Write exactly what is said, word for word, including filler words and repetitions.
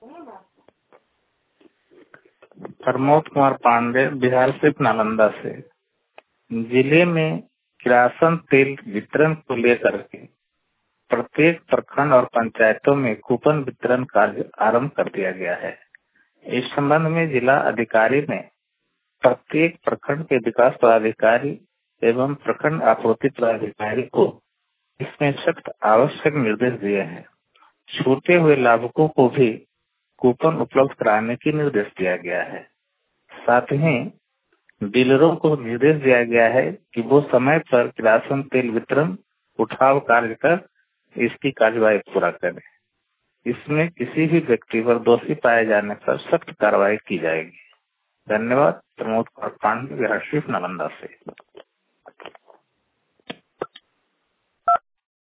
प्रमोद कुमार पांडे, बिहार स्थित नालंदा से। जिले में किरासन तेल वितरण को लेकर के प्रत्येक प्रखंड और पंचायतों में कूपन वितरण कार्य आरंभ कर दिया गया है। इस संबंध में जिला अधिकारी ने प्रत्येक प्रखंड के विकास पदाधिकारी एवं प्रखंड आपूर्ति पदाधिकारी को इसमें सख्त आवश्यक निर्देश दिए हैं। छूटे हुए लाभुकों को भी कूपन उपलब्ध कराने की निर्देश दिया गया है। साथ ही डीलरों को निर्देश दिया गया है कि वो समय पर किरासन तेल वितरण उठाव कार्य कर इसकी कार्यवाही पूरा करें। इसमें किसी भी व्यक्ति पर दोषी पाए जाने पर सख्त कार्रवाई की जाएगी। धन्यवाद। प्रमोद कुमार पांडे, बिहार स्थित नालंदा से।